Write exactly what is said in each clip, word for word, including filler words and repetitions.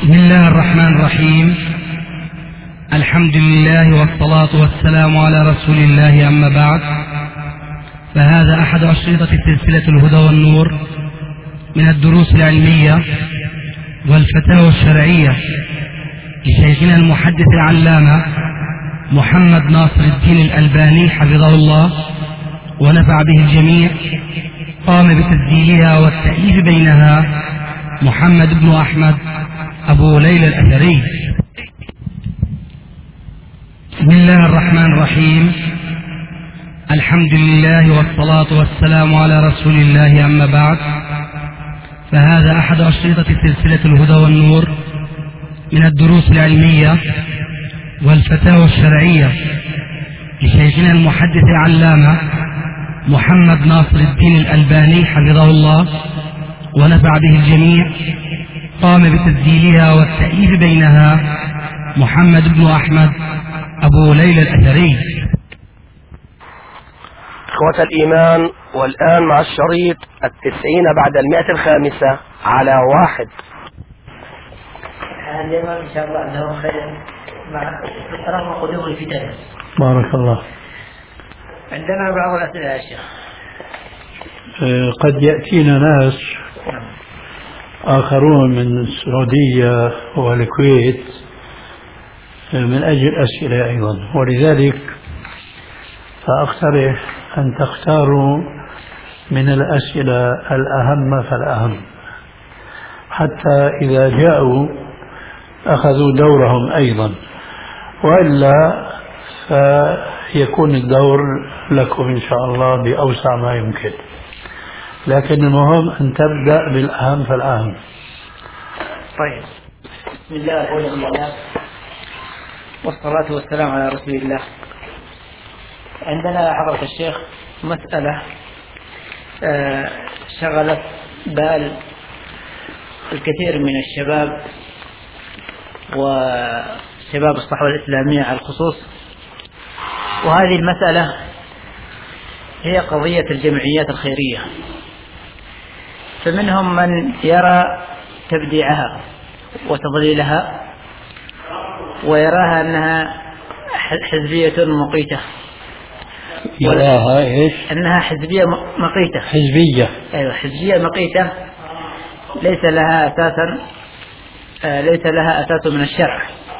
بسم الله الرحمن الرحيم. الحمد لله والصلاة والسلام على رسول الله، أما بعد، فهذا أحد أشرطة سلسلة الهدى والنور من الدروس العلمية والفتاوى الشرعية لشيخنا المحدث العلامة محمد ناصر الدين الألباني حفظه الله ونفع به الجميع. قام بتسجيلها والتأليف بينها محمد بن أحمد أبو ليلى الأثري. بسم الله الرحمن الرحيم. الحمد لله والصلاة والسلام على رسول الله، أما بعد، فهذا أحد أشرطة سلسلة الهدى والنور من الدروس العلمية والفتاوى الشرعية لشيخنا المحدث العلامة محمد ناصر الدين الألباني حفظه الله ونفع به الجميع. قام بتسجيلها والتأليف بينها محمد بن أحمد أبو ليلى الأثري. إخوة الإيمان، والآن مع الشريط التسعين بعد المئة الخامسة على واحد. اليوم إن شاء الله أنه خير مع رغم قدوم الفتن. بارك الله. عندنا بعض الأسئلة يا شيخ. قد يأتينا ناس آخرون من السعودية والكويت من أجل أسئلة أيضا، ولذلك فأقترح أن تختاروا من الأسئلة الأهم فالأهم، حتى إذا جاءوا أخذوا دورهم أيضا، وإلا فيكون الدور لكم إن شاء الله بأوسع ما يمكن، لكن المهم أن تبدأ بالأهم فالأهم. طيب، بسم الله والحمد لله والصلاة والسلام على رسول الله. عندنا حضرة الشيخ مسألة شغلت بال الكثير من الشباب وشباب الصحوة الإسلامية على الخصوص، وهذه المسألة هي قضية الجمعيات الخيرية. فمنهم من يرى تبديعها وتضليلها ويراها أنها حزبية مقيتة. يراها إيش؟ أنها حزبية مقيتة. حزبية. أيوة، حزبية مقيتة ليس لها أساسا ليس لها أساس من الشرع.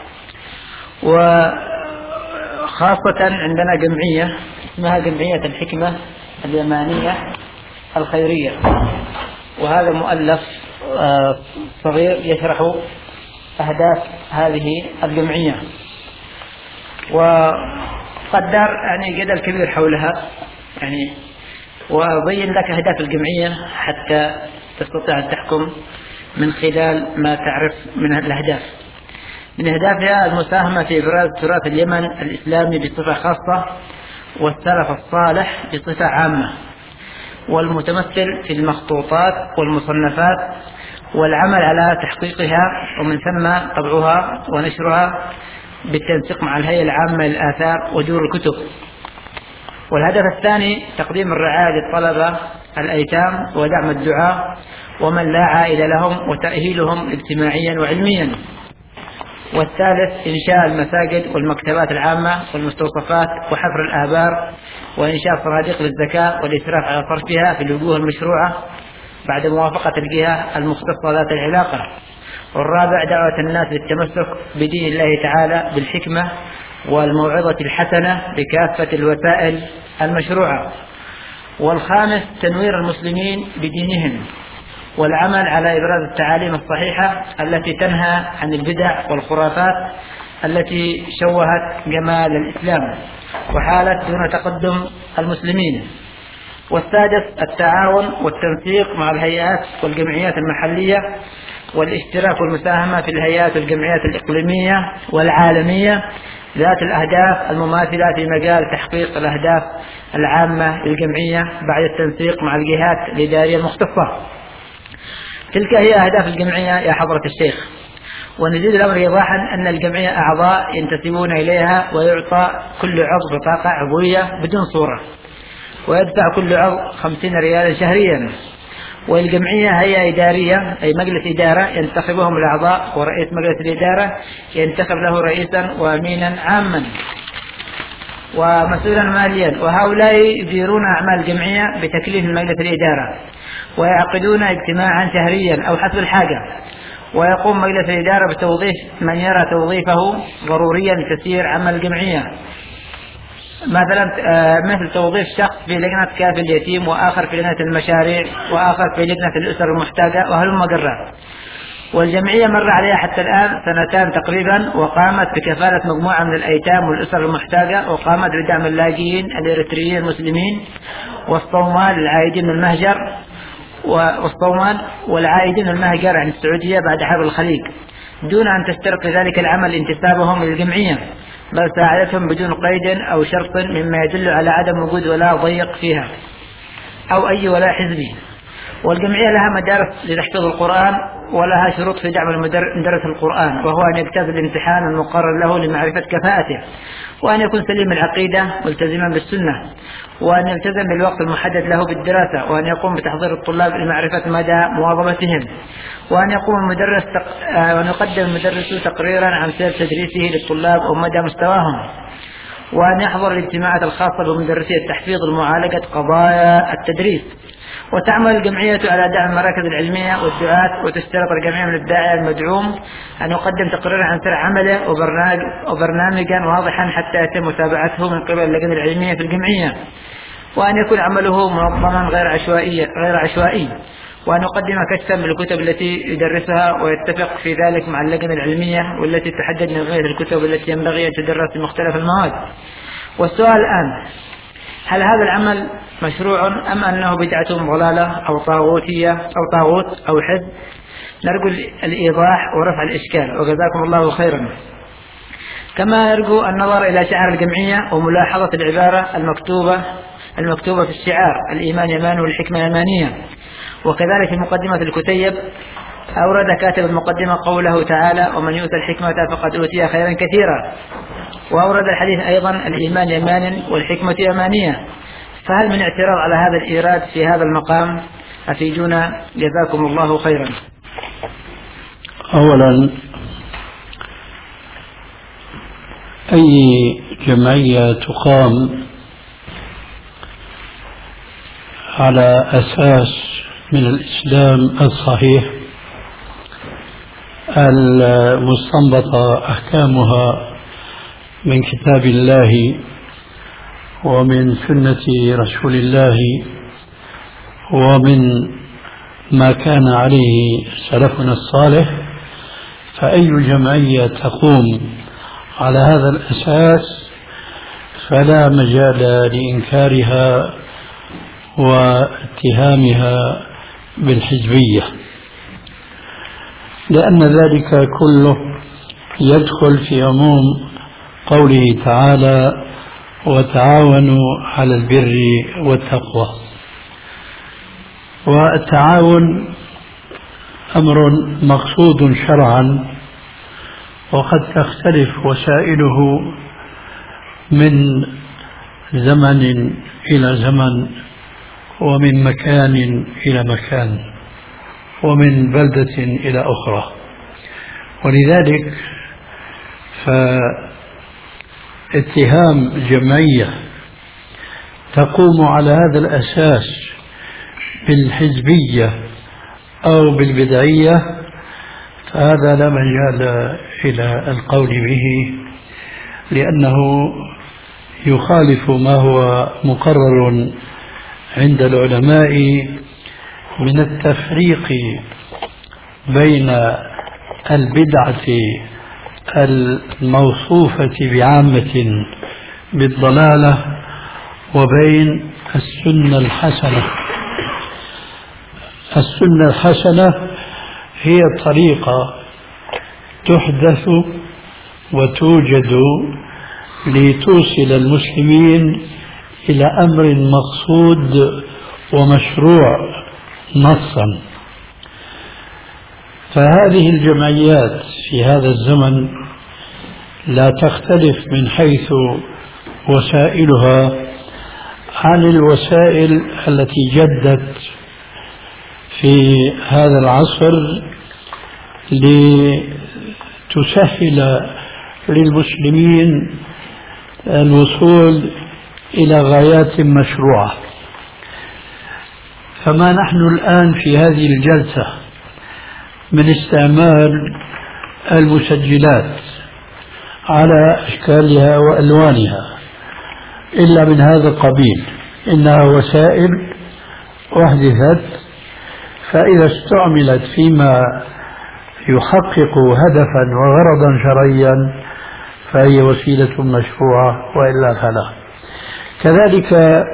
وخاصة عندنا جمعية اسمها جمعية الحكمة اليمانية الخيرية، وهذا مؤلف صغير يشرح أهداف هذه الجمعية، وقدر يعني جدل كبير حولها، يعني وبين لك أهداف الجمعية حتى تستطيع أن تحكم من خلال ما تعرف من الأهداف. من أهدافها المساهمة في إبراز تراث اليمن الإسلامي بصفة خاصة والسلف الصالح بصفة عامة، والمتمثل في المخطوطات والمصنفات والعمل على تحقيقها ومن ثم طبعها ونشرها بالتنسيق مع الهيئة العامة للآثار ودور الكتب. والهدف الثاني تقديم الرعاية للطلبة الأيتام ودعم الدعاة ومن لا عائلة لهم وتأهيلهم اجتماعيا وعلميا. والثالث إنشاء المساجد والمكتبات العامة والمستوصفات وحفر الآبار وإنشاء صناديق للزكاة والإسراف على صرفها في الوجوه المشروعة بعد موافقة الجهة المختصة ذات العلاقة. والرابع دعوة الناس للتمسك بدين الله تعالى بالحكمة والموعظة الحسنة بكافة الوسائل المشروعة. والخامس تنوير المسلمين بدينهم والعمل على إبراز التعاليم الصحيحة التي تنهى عن البدع والخرافات التي شوهت جمال الإسلام وحالت دون تقدم المسلمين. والسادس التعاون والتنسيق مع الهيئات والجمعيات المحلية والاشتراك والمساهمة في الهيئات والجمعيات الإقليمية والعالمية ذات الأهداف المماثلة في مجال تحقيق الأهداف العامة للجمعية بعد التنسيق مع الجهات الإدارية المختصة. تلك هي أهداف الجمعية يا حضرة الشيخ. ونزيد الأمر إيضاحا أن الجمعية أعضاء ينتسبون إليها ويعطى كل عضو بطاقة عضوية بدون صورة، ويدفع كل عضو خمسين ريالا شهريا، والجمعية هي إدارية أي مجلس إدارة ينتخبهم الأعضاء، ورئيس مجلس الإدارة ينتخب له رئيسا وأمينا عاما ومسؤولا ماليا، وهؤلاء يديرون أعمال الجمعية بتكليف مجلس الإدارة، ويعقدون اجتماعا شهريا أو حسب الحاجة، ويقوم مجلس الإدارة بتوظيف من يرى توظيفه ضروريا لتسيير عمل الجمعية، مثلا مثل توظيف شخص في لجنة كافل اليتيم، وآخر في لجنة المشاريع، وآخر في لجنة الأسر المحتاجة، وهلم جرا. والجمعية مر عليها حتى الآن سنتان تقريبا، وقامت بكفالة مجموعة من الأيتام والأسر المحتاجة، وقامت بدعم اللاجئين الإريتريين المسلمين والصومال العائدين من المهجر والصومال والعائدين من المهجر عن السعودية بعد حرب الخليج، دون أن تسترق ذلك العمل انتسابهم للجمعية، بل ساعدتهم بدون قيد أو شرط مما يدل على عدم وجود ولاء ضيق فيها أو أي ولاء حزبي. والجمعية لها مدارس لتحفيظ القرآن، ولها شروط في دعم مدرس القرآن، وهو أن يجتاز الامتحان المقرر له لمعرفة كفاءته، وأن يكون سليم العقيدة ملتزما بالسنة، وأن يلتزم بالوقت المحدد له بالدراسة، وأن يقوم بتحضير الطلاب لمعرفة مدى مواظبتهم، وأن يقوم المدرس تق... وأن يقدم المدرس تقريرا عن سير تدريسه للطلاب ومدى مستواهم، وأن يحضر الاجتماعات الخاصة بمدرسي التحفيظ لمعالجة قضايا التدريس. وتعمل الجمعية على دعم المراكز العلمية والدعاة، وتشترط الجميع من الداعية المدعوم أن يقدم تقريرا عن سير عمله وبرنامجا واضحا حتى يتم متابعته من قبل اللجنة العلمية في الجمعية، وأن يكون عمله منظما غير عشوائي غير عشوائي وأن يقدم كشفا بالكتب التي يدرسها، ويتفق في ذلك مع اللجنة العلمية والتي تحدد نوعية الكتب التي ينبغي أن تدرس في مختلف المواد. والسؤال الآن: هل هذا العمل مشروع أم أنه بدعة ضلالة أو طاغوتية أو طاغوت أو حزب؟ نرجو الإيضاح ورفع الإشكال، وجزاكم الله خيرا. كما نرجو النظر إلى شعار الجمعية وملاحظة العبارة المكتوبة المكتوبة في الشعار: الإيمان يمان والحكمة يمانية. وكذلك في مقدمة الكتيب أورد كاتب المقدمة قوله تعالى: ومن يؤتى الحكمة فقد أوتي خيرا كثيرا. وأورد الحديث أيضا: الإيمان يمان والحكمة يمانية. فهل من اعتراض على هذا الإيراد في هذا المقام؟ أفيدونا جزاكم الله خيرا. أولا، أي جمعية تقام على أساس من الإسلام الصحيح المستنبطة أحكامها من كتاب الله ومن سنة رسول الله ومن ما كان عليه سلفنا الصالح، فأي جمعية تقوم على هذا الأساس فلا مجال لإنكارها واتهامها بالحزبية، لأن ذلك كله يدخل في عموم قوله تعالى: وتعاونوا على البر والتقوى. والتعاون أمر مقصود شرعا، وقد تختلف وسائله من زمن إلى زمن، ومن مكان إلى مكان، ومن بلدة إلى أخرى. ولذلك فاتهام جمعية تقوم على هذا الأساس بالحزبية أو بالبدعية فهذا لا مجال إلى القول به، لأنه يخالف ما هو مقرر عند العلماء من التفريق بين البدعة الموصوفة بعامة بالضلالة وبين السنة الحسنة. السنة الحسنة هي طريقة تحدث وتوجد لتوصل المسلمين إلى أمر مقصود ومشروع نصا. فهذه الجمعيات في هذا الزمن لا تختلف من حيث وسائلها عن الوسائل التي جدت في هذا العصر لتسهل للمسلمين الوصول إلى غايات مشروعة. فما نحن الآن في هذه الجلسة من استعمال المسجلات على أشكالها وألوانها إلا من هذا القبيل، إنها وسائل أحدثت، فإذا استعملت فيما يحقق هدفا وغرضا شرعيا فهي وسيلة مشروعة، وإلا فلا. كذلك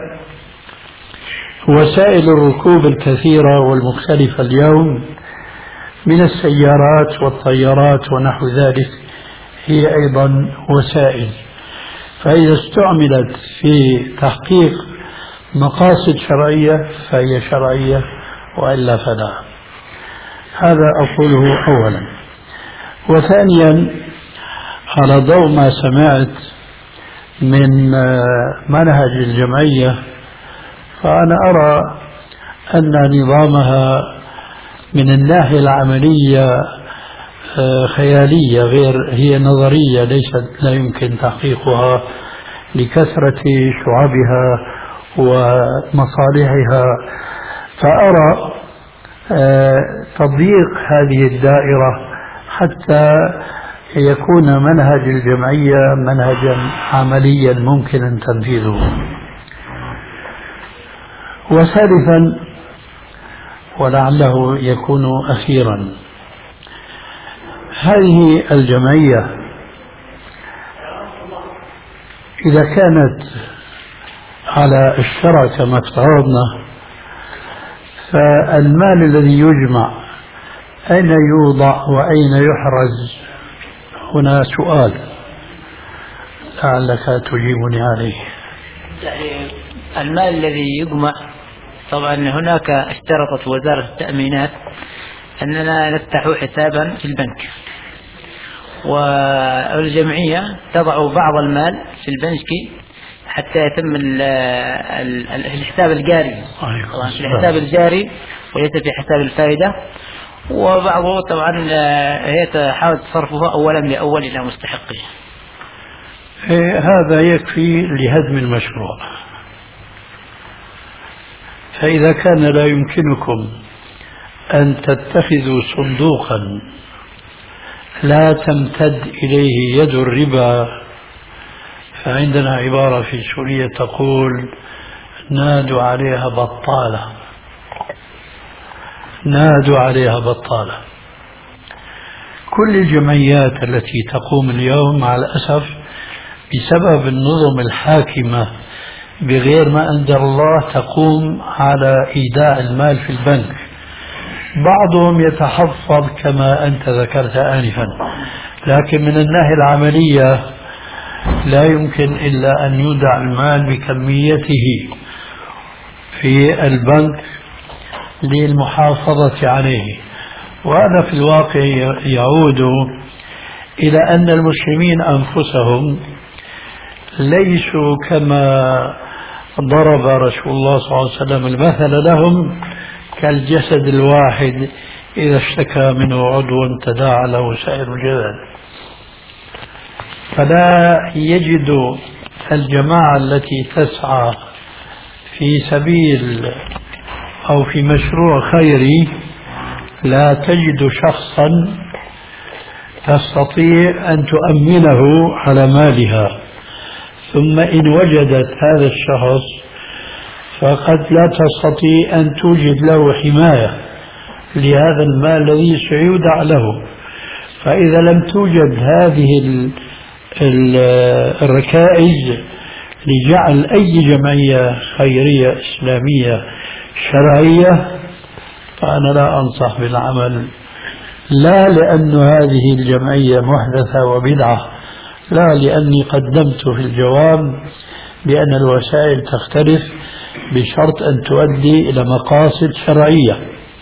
وسائل الركوب الكثيرة والمختلفة اليوم من السيارات والطيارات ونحو ذلك هي أيضا وسائل، فإذا استعملت في تحقيق مقاصد شرعية فهي شرعية، وإلا فلا. هذا أقوله أولا. وثانيا، على ضوء ما سمعت من منهج الجمعية، فأنا أرى أن نظامها من الناحية العملية خيالية، غير هي نظرية ليست لا يمكن تحقيقها لكثرة شعبها ومصالحها. فأرى تضييق هذه الدائرة حتى يكون منهج الجمعية منهجا عمليا ممكن تنفيذه. وثالثا، ولعله يكون أخيرا، هذه الجمعية إذا كانت على الشرع كما افترضنا، فالمال الذي يجمع أين يوضع وأين يحرز؟ هنا سؤال لعلك تجيبني عليه. المال الذي يجمع، طبعا هناك اشترطت وزارة التأمينات أننا نفتح حسابا في البنك، والجمعية تضع بعض المال في البنك حتى يتم الحساب الجاري، طبعا الحساب الجاري وليس في حساب الفائدة، وبعضه طبعا هي تحاول تصرفها أولا لأول إلى مستحقه. هذا يكفي لهدم المشروع. فإذا كان لا يمكنكم أن تتخذوا صندوقا لا تمتد إليه يد الربا، فعندنا عبارة في سوريا تقول: نادوا عليها بطالة، نادوا عليها بطالة. كل الجمعيات التي تقوم اليوم مع الأسف بسبب النظم الحاكمة بغير ما أنزل الله تقوم على إيداع المال في البنك. بعضهم يتحفظ كما أنت ذكرت آنفا، لكن من الناحية العملية لا يمكن إلا أن يودع المال بكميته في البنك للمحافظة عليه. وهذا في الواقع يعود إلى أن المسلمين أنفسهم ليسوا كما ضرب رسول الله صلى الله عليه وسلم المثل لهم كالجسد الواحد إذا اشتكى منه عضو تداعى له سائر الجسد. فلا يجد الجماعة التي تسعى في سبيل أو في مشروع خيري، لا تجد شخصا تستطيع أن تؤمنه على مالها، ثم إن وجدت هذا الشخص فقد لا تستطيع أن توجد له حماية لهذا المال الذي سيودع له. فإذا لم توجد هذه الركائز لجعل أي جمعية خيرية إسلامية شرعية، فأنا لا أنصح بالعمل، لا لأن هذه الجمعية محدثة وبدعة، لا لأني قدمت في الجواب بأن الوسائل تختلف بشرط أن تؤدي إلى مقاصد شرعية.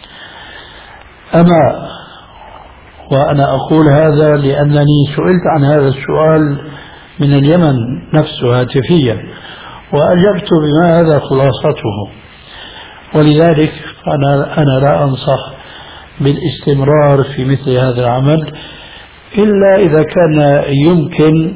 أما وأنا أقول هذا لأنني سئلت عن هذا السؤال من اليمن نفسه هاتفيا، وأجبت بما هذا خلاصته. ولذلك فأنا أنا لا أنصح بالاستمرار في مثل هذا العمل إلا إذا كان يمكن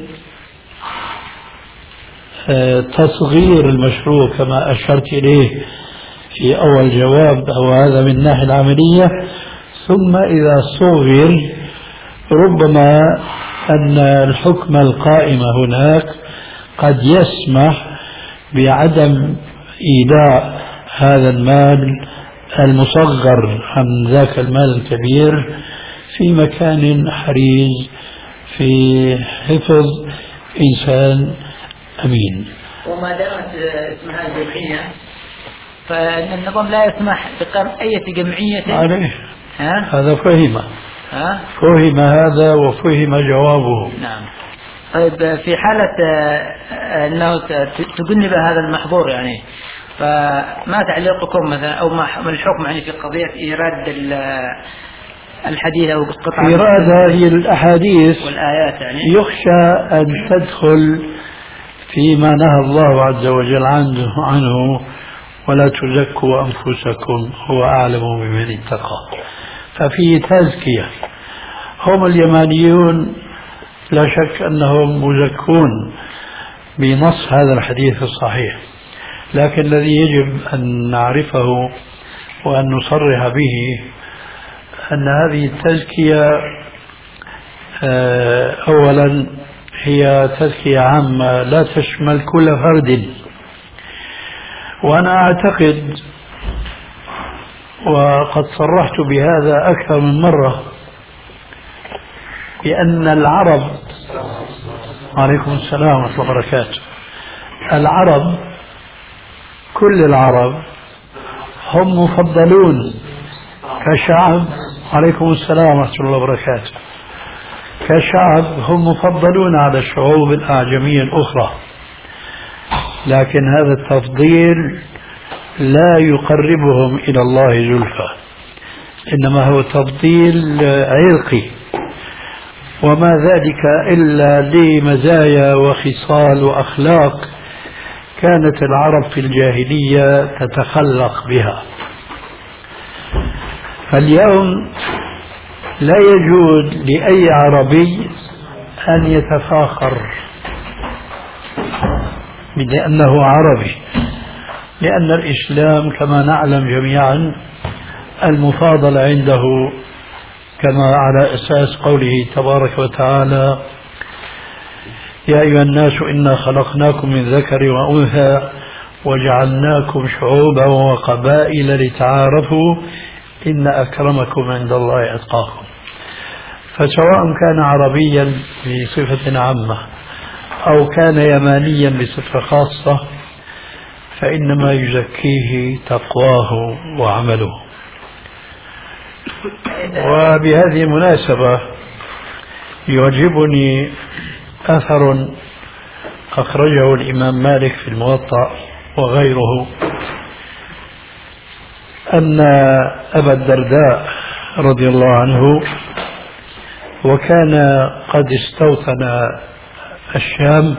تصغير المشروع كما أشرت إليه في أول جواب، أو هذا من الناحية العملية. ثم إذا صغر ربما أن الحكم القائم هناك قد يسمح بعدم إيداع هذا المال المصغر عن ذاك المال الكبير في مكان حريز في حفظ إنسان أمين. وما دامت اسمها جمعية فالنظام لا يسمح بقرض أي جمعية عليه. ها؟ هذا فهم ها؟ فهم هذا وفهم جوابه. نعم. طيب في حالة أنه تجنب هذا المحظور يعني، فما تعليقكم مثلا أو ما الحكم يعني في قضية إيراد الحديث أو قطع إيراد هذه الأحاديث والآيات يعني يخشى أن تدخل فيما نهى الله عز وجل عنه, عنه ولا تزكوا أنفسكم هو أعلم بمن اتقى. ففي تزكية. هم اليمانيون لا شك أنهم مزكون بنص هذا الحديث الصحيح، لكن الذي يجب أن نعرفه وأن نصرح به أن هذه التزكية أولا هي تزكية عامة لا تشمل كل فرد. وأنا أعتقد وقد صرحت بهذا أكثر من مرة بأن العرب عليكم السلام ورحمة الله وبركاته العرب كل العرب هم مفضلون كشعب عليكم السلام ورحمة الله وبركاته كشعب هم مفضلون على الشعوب الأعجمية الأخرى، لكن هذا التفضيل لا يقربهم إلى الله زلفى، إنما هو تفضيل عرقي، وما ذلك إلا لمزايا وخصال وأخلاق كانت العرب في الجاهلية تتخلق بها. فاليوم لا يجوز لأي عربي أن يتفاخر لأنه عربي، لأن الإسلام كما نعلم جميعا المفاضلة عنده كما على أساس قوله تبارك وتعالى يا أيها الناس إنا خلقناكم من ذكر وأنثى وجعلناكم شعوبا وقبائل لتعارفوا إن أكرمكم عند الله أتقاكم. فسواء كان عربيا بصفة عامة أو كان يمانيا بصفة خاصة فإنما يزكيه تقواه وعمله. وبهذه المناسبة يعجبني أثر أخرجه الإمام مالك في الموطأ وغيره أن أبا الدرداء رضي الله عنه وكان قد استوطن الشام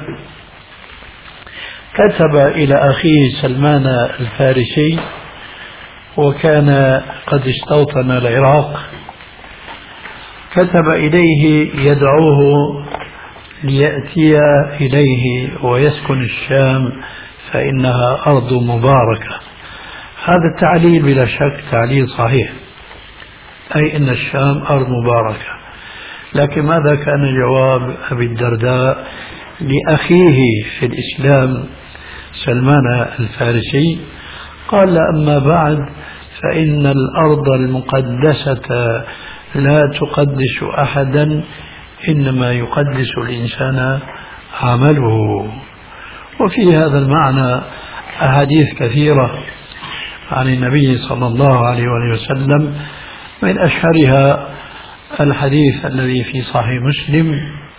كتب إلى أخيه سلمان الفارسي وكان قد استوطن العراق، كتب إليه يدعوه ليأتي إليه ويسكن الشام فإنها أرض مباركة. هذا التعليل بلا شك تعليل صحيح، أي أن الشام أرض مباركة. لكن ماذا كان جواب أبي الدرداء لأخيه في الإسلام سلمان الفارسي؟ قال أما بعد فإن الأرض المقدسة لا تقدس أحدا إنما يقدس الإنسان عمله. وفي هذا المعنى أحاديث كثيرة عن النبي صلى الله عليه وسلم، من أشهرها الحديث الذي في صحيح مسلم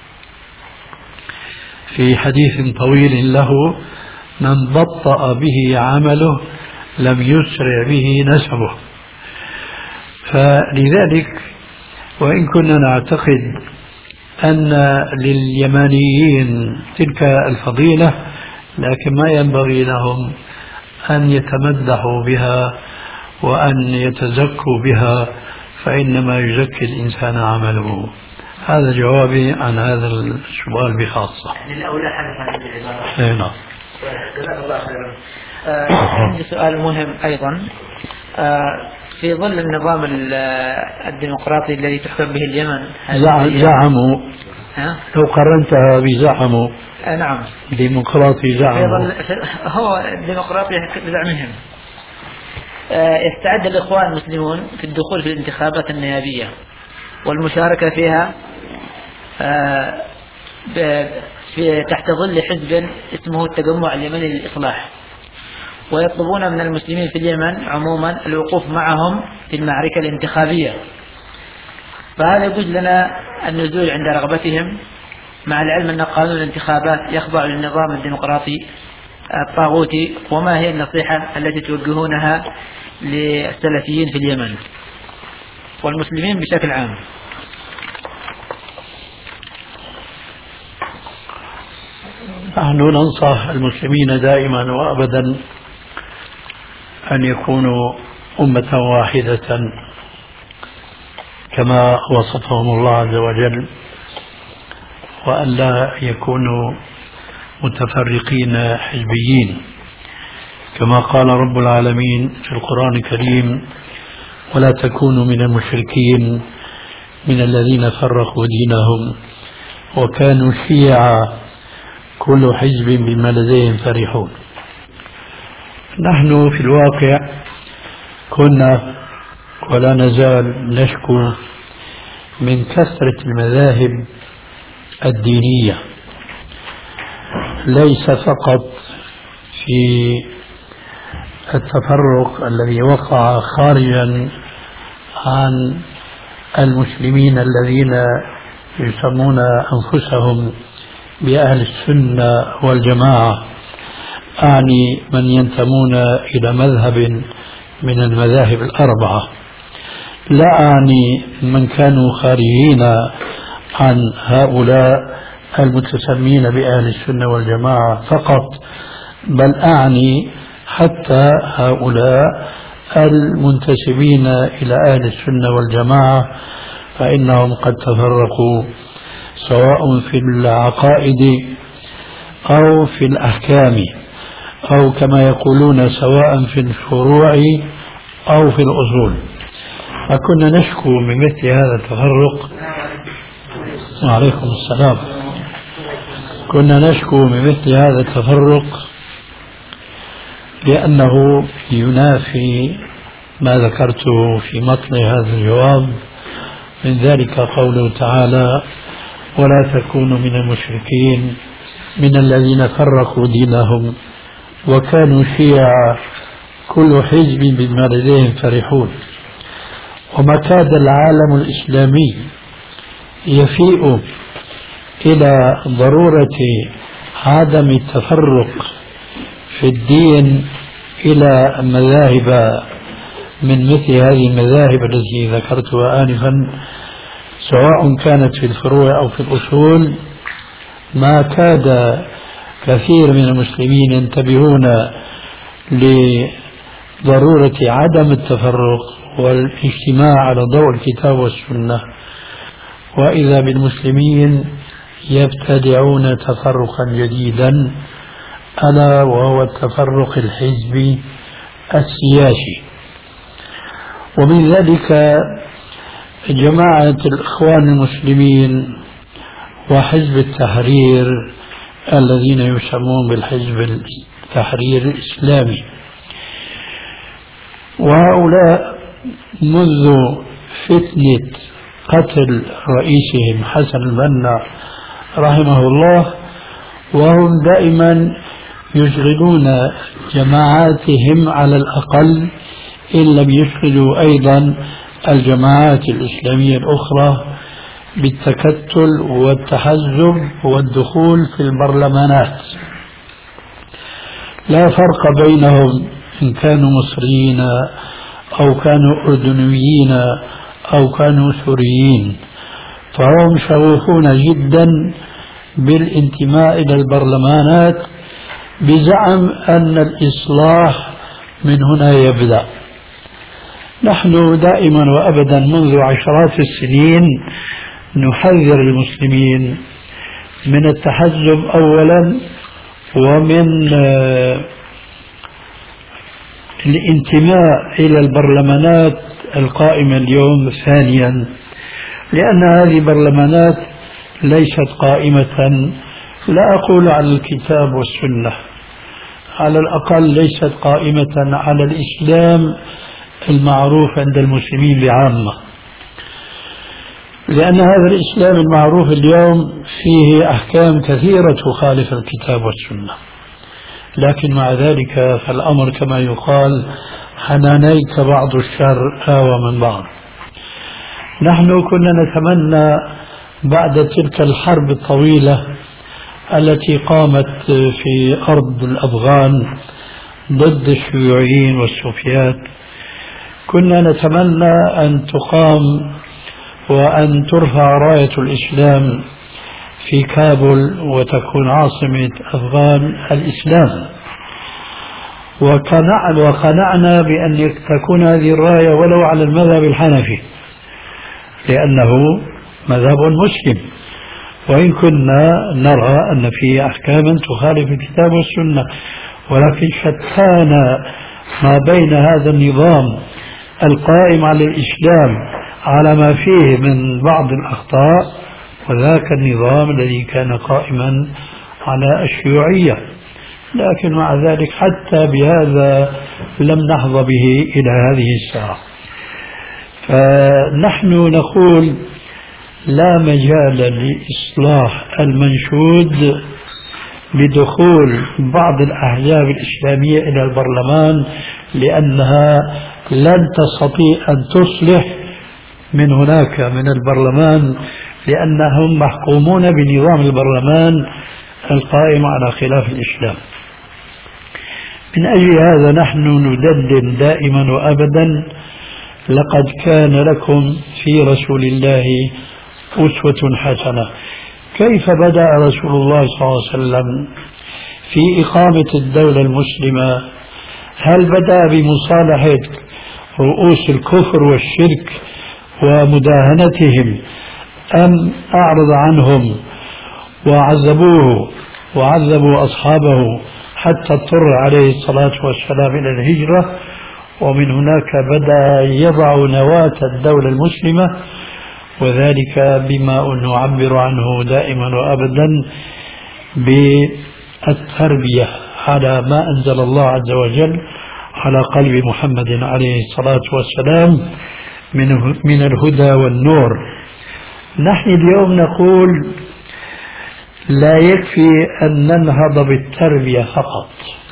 في حديث طويل له من بطأ به عمله لم يسرع به نسبه. فلذلك وإن كنا نعتقد أن لليمانيين تلك الفضيلة، لكن ما ينبغي لهم أن يتمدحوا بها وأن يتزكوا بها، فإنما يزكي الإنسان عمله. هذا جوابي عن هذا السؤال بخاصة. يعني الأولى حدث عن العبارة. نعم. جزاك الله خيرا. آه عندي سؤال مهم أيضا. آه في ظل النظام الديمقراطي الذي تحكم به اليمن، زعموا ها؟ لو قرنتها بزعموا آه نعم ديمقراطي زعموا هو الديمقراطي بزعمهم. آه يستعد الإخوان المسلمون في الدخول في الانتخابات النيابية والمشاركة فيها آه في تحت ظل حزب اسمه التجمع اليمني للإصلاح، ويطلبون من المسلمين في اليمن عموما الوقوف معهم في المعركة الانتخابية. فهل يجوز لنا النزول عند رغبتهم، مع العلم أن قانون الانتخابات يخضع للنظام الديمقراطي الطاغوتي؟ وما هي النصيحة التي توجهونها للسلفيين في اليمن والمسلمين بشكل عام؟ نحن ننصح المسلمين دائما وأبدا أن يكونوا أمة واحدة كما وصفهم الله عز وجل، وأن لا يكونوا متفرقين حزبيين، كما قال رب العالمين في القرآن الكريم: ولا تكونوا من المشركين من الذين فرقوا دينهم وكانوا شيعا كل حزب بما لديهم فرحون. نحن في الواقع كنا ولا نزال نشكو من كثرة المذاهب الدينية، ليس فقط في التفرق الذي وقع خارجا عن المسلمين الذين يسمون أنفسهم بأهل السنة والجماعة، أعني من ينتمون إلى مذهب من المذاهب الأربعة، لا أعني من كانوا خارجين عن هؤلاء المتسمين بأهل السنة والجماعة فقط، بل أعني حتى هؤلاء المنتسبين إلى أهل السنة والجماعة، فإنهم قد تفرقوا سواء في العقائد أو في الأحكام، أو كما يقولون سواء في الفروع أو في الأصول. فكنا نشكو من مثل هذا التفرق. وعليكم السلام. كنا نشكو من مثل هذا التفرق لأنه ينافي ما ذكرته في مطلع هذا الجواب، من ذلك قوله تعالى: ولا تكونوا من المشركين من الذين فرقوا دينهم وكانوا شيعا كل حزب بما لديهم فرحون. وما كاد العالم الإسلامي يفيء إلى ضرورة عدم التفرق في الدين إلى مذاهب من مثل هذه المذاهب التي ذكرتها آنفا، سواء كانت في الفروع أو في الأصول. ما كاد كثير من المسلمين ينتبهون لضرورة عدم التفرق والاجتماع على ضوء الكتاب والسنة، وإذا بالمسلمين يبتدعون تفرقا جديدا، ألا وهو التفرق الحزبي السياسي. ومن ذلك جماعة الإخوان المسلمين وحزب التحرير الذين يسمون بالحزب التحرير الإسلامي، وهؤلاء منذ فتنة قتل رئيسهم حسن البنا رحمه الله وهم دائما يشغلون جماعاتهم على الأقل، إن لم يشغلوا أيضا الجماعات الإسلامية الأخرى بالتكتل والتحزب والدخول في البرلمانات. لا فرق بينهم إن كانوا مصريين أو كانوا أردنيين أو كانوا سوريين، فهم شغوفون جدا بالانتماء إلى البرلمانات بزعم أن الإصلاح من هنا يبدأ. نحن دائما وأبدا منذ عشرات السنين نحذر المسلمين من التحزب أولا، ومن الانتماء إلى البرلمانات القائمة اليوم ثانيا، لأن هذه البرلمانات ليست قائمة، لا أقول على الكتاب والسنة، على الأقل ليست قائمة على الإسلام المعروف عند المسلمين بعامة، لأن هذا الإسلام المعروف اليوم فيه أحكام كثيرة تخالف الكتاب والسنة. لكن مع ذلك فالأمر كما يقال حنانيك بعض الشر آوى من بعض. نحن كنا نتمنى بعد تلك الحرب الطويلة التي قامت في أرض الأفغان ضد الشيوعيين والسوفيات، كنا نتمنى أن تقام وأن ترفع راية الإسلام في كابول وتكون عاصمة أفغان الإسلام، وقنعنا بأن تكون هذه الراية ولو على المذهب الحنفي لأنه مذهب مسلم، وإن كنا نرى أن فيه أحكاما تخالف الكتاب والسنة، ولكن شتان ما بين هذا النظام القائم على الإسلام على ما فيه من بعض الأخطاء وذاك النظام الذي كان قائما على الشيوعية. لكن مع ذلك حتى بهذا لم نحظى به إلى هذه الساعة. فنحن نقول لا مجال لإصلاح المنشود بدخول بعض الأحزاب الإسلامية إلى البرلمان، لأنها لن تستطيع أن تصلح من هناك من البرلمان، لأنهم محكومون بنظام البرلمان القائم على خلاف الإسلام. من أجل هذا نحن ندندن دائما وأبدا: لقد كان لكم في رسول الله أسوة حسنة. كيف بدأ رسول الله صلى الله عليه وسلم في إقامة الدولة المسلمة؟ هل بدأ بمصالحة رؤوس الكفر والشرك ومداهنتهم، أم أعرض عنهم وعذبوه وعذبوا أصحابه حتى اضطر عليه الصلاة والسلام إلى الهجرة؟ ومن هناك بدأ يضع نواة الدولة المسلمة، وذلك بما نعبر عنه دائما وأبدا بالتربية على ما أنزل الله عز وجل على قلب محمد عليه الصلاة والسلام من الهدى والنور. نحن اليوم نقول لا يكفي أن ننهض بالتربية فقط،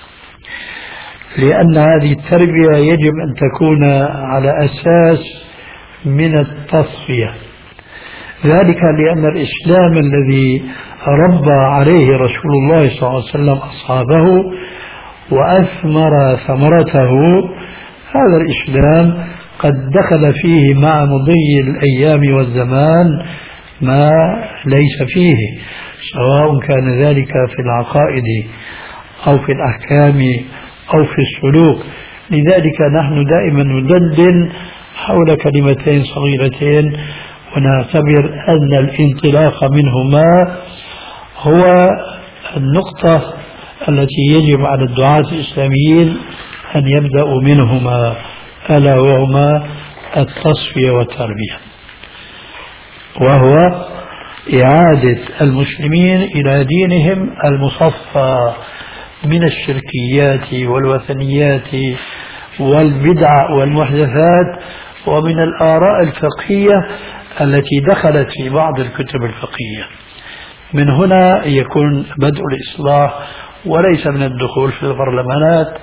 لأن هذه التربية يجب أن تكون على أساس من التصفية، ذلك لأن الإسلام الذي ربى عليه رسول الله صلى الله عليه وسلم أصحابه وأثمر ثمرته، هذا الإسلام قد دخل فيه مع مضي الأيام والزمان ما ليس فيه، سواء كان ذلك في العقائد أو في الأحكام أو في السلوك. لذلك نحن دائما ندندن حول كلمتين صغيرتين، ونعتبر أن الانطلاق منهما هو النقطة التي يجب على الدعاة الإسلاميين أن يبدأوا منهما، ألا وهما التصفية والتربية، وهو إعادة المسلمين إلى دينهم المصفى من الشركيات والوثنيات والبدع والمحدثات ومن الآراء الفقهية التي دخلت في بعض الكتب الفقهية. من هنا يكون بدء الإصلاح وليس من الدخول في البرلمانات.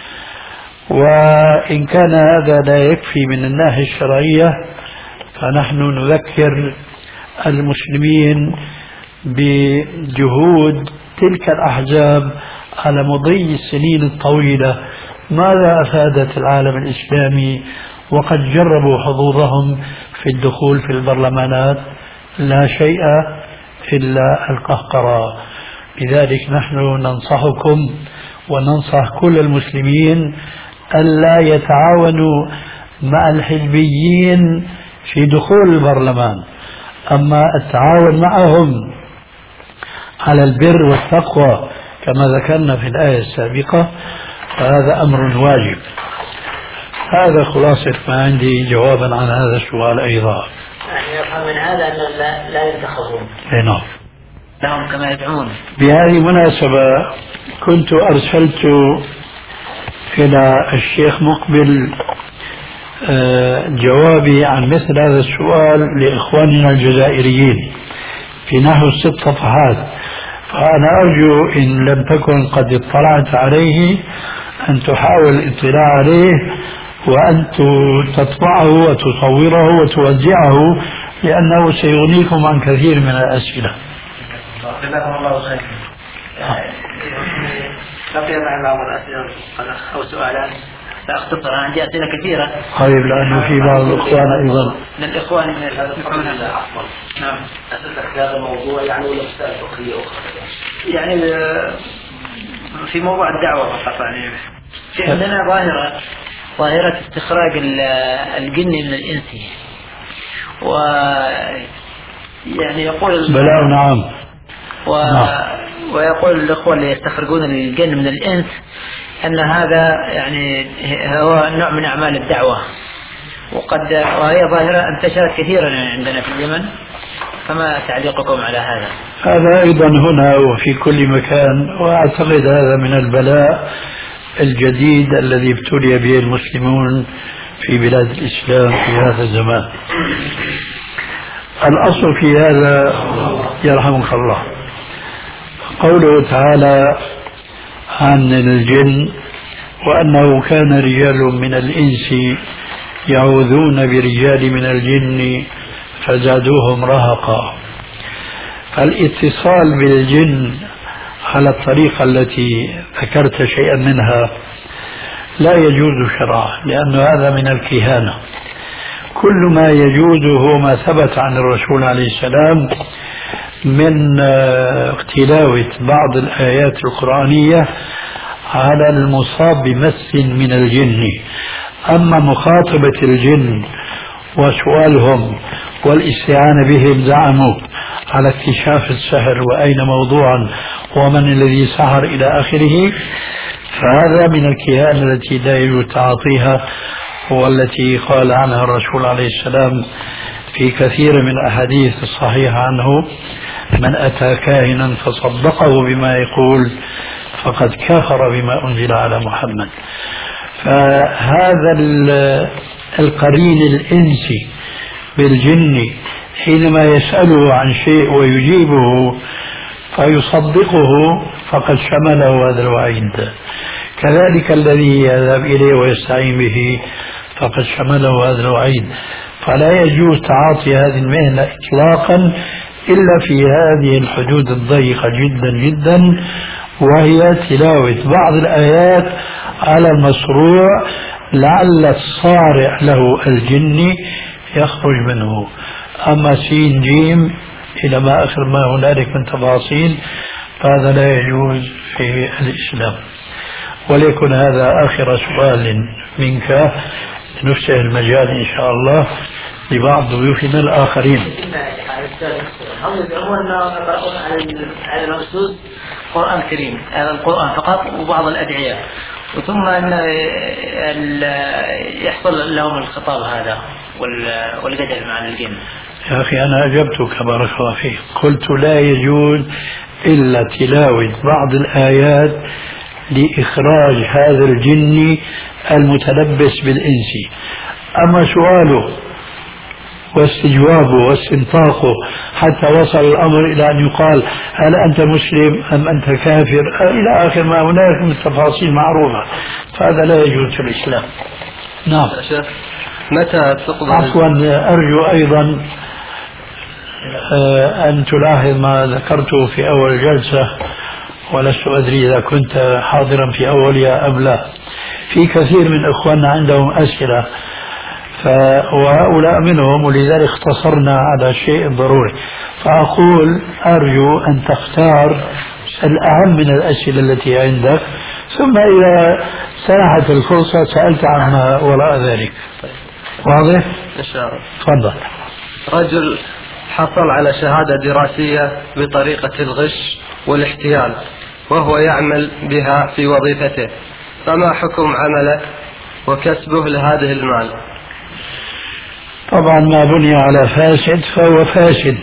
وإن كان هذا لا يكفي من الناحية الشرعية، فنحن نذكر المسلمين بجهود تلك الأحزاب على مضي السنين الطويلة، ماذا أفادت العالم الإسلامي وقد جربوا حظوظهم في الدخول في البرلمانات؟ لا شيء إلا القهقرة. لذلك نحن ننصحكم وننصح كل المسلمين ألا يتعاونوا مع الحزبيين في دخول البرلمان، أما التعاون معهم على البر والتقوى كما ذكرنا في الآية السابقة فهذا أمر واجب. هذا خلاصة ما عندي جوابا عن هذا السؤال أيضا. يعني يفهم من هذا أنهم لا, لا ينتخبون. نعم. لهم كما يدعون. بهذه المناسبة كنت أرسلت إلى الشيخ مقبل جوابي عن مثل هذا السؤال لإخواننا الجزائريين في نحو ست صفحات، فأنا أرجو إن لم تكن قد اطلعت عليه أن تحاول الاطلاع عليه وأن تطبعه وتصوره وتوزعه، لأنه سيغنيكم عن كثير من الأسئلة. جزاكم الله خيرا. بقي معنا بعض الأسئلة أو سؤالان سأختصر، أنا عندي أسئلة كثيرة. طيب، لأنه في بعض الإخوان أيضا من الإخوان من يسمعون هذا. نعم. أسألك هذا الموضوع يعني ولا مسائل فقهية أخرى؟ يعني في موضوع الدعوة فقط. يعني في عندنا ظاهرة ظاهرة استخراج الجن من الإنس، و يعني يقول بلاء نعم و... ويقول الأخوة اللي يستخرجون الجن من الإنس أن هذا يعني هو نوع من أعمال الدعوة، وقد وهي ظاهرة انتشرت كثيرا عندنا في اليمن، فما تعليقكم على هذا؟ هذا أيضا هنا وفي كل مكان، وأعتقد هذا من البلاء الجديد الذي ابتلي به المسلمون في بلاد الإسلام في هذا الزمان. الأصل في هذا يرحمك الله قوله تعالى عن الجن وأنه كان رجال من الإنس يعوذون برجال من الجن فزادوهم رهقا. فالاتصال بالجن على الطريقة التي ذكرت شيئا منها لا يجوز شرعا، لأن هذا من الكهانة. كل ما يجوز هو ما ثبت عن الرسول عليه السلام من تلاوة بعض الآيات القرآنية على المصاب بمس من الجن. أما مخاطبة الجن وسؤالهم والاستعانة بهم زعموا على اكتشاف السحر وأين موضوعا ومن الذي سحر إلى آخره، فهذا من الكهانة التي لا يجوز تعاطيها، والتي قال عنها الرسول عليه السلام في كثير من الأحاديث الصحيحة عنه: من أتى كاهنا فصدقه بما يقول فقد كفر بما أنزل على محمد. فهذا القرين الإنسي بالجن حينما يسأله عن شيء ويجيبه فيصدقه فقد شمله هذا الوعيد، كذلك الذي يذهب إليه ويستعين به فقد شمله هذا الوعيد. فلا يجوز تعاطي هذه المهنة إطلاقا إلا في هذه الحدود الضيقة جدا جدا، وهي تلاوة بعض الآيات على المصروع لعل الصارع له الجني يخرج منه. أما سين جيم إلى ما آخر ما هنالك من تفاصيل فهذا لا يجوز في الإسلام. وليكن هذا آخر سؤال منك، نفتح المجال إن شاء الله لبعض ضيوفنا الآخرين. هم يزعمون أنهم يقرؤون على المنصوص قرآن كريم، القرآن فقط وبعض الأدعية، وثم أن يحصل لهم الخطاب هذا والجدل مع الجن. يا أخي أنا أجبتك بارك الله فيك، قلت لا يجوز إلا تلاوة بعض الآيات لإخراج هذا الجن المتلبس بالإنس. أما سؤاله واستجوابه واستنطاقه حتى وصل الأمر إلى أن يقال هل أنت مسلم أم أنت كافر إلى آخر ما هناك من التفاصيل معروفة، فهذا لا يجوز في الإسلام. نعم. متى تقبل؟ عفوا، أرجو أيضا أن تلاحظ ما ذكرته في أول جلسة، ولست أدري إذا كنت حاضرا في أولها أم لا. في كثير من إخواننا عندهم أسئلة وهؤلاء منهم، ولذلك اختصرنا على شيء ضروري. فأقول أرجو أن تختار الأهم من الأسئلة التي عندك، ثم إذا سنحت الفرصة سألت عما وراء ذلك. واضح؟ إن شاء الله. تفضل. رجل حصل على شهادة دراسية بطريقة الغش والاحتيال وهو يعمل بها في وظيفته، فما حكم عمله وكسبه لهذه المال؟ طبعا ما بني على فاسد فهو فاسد.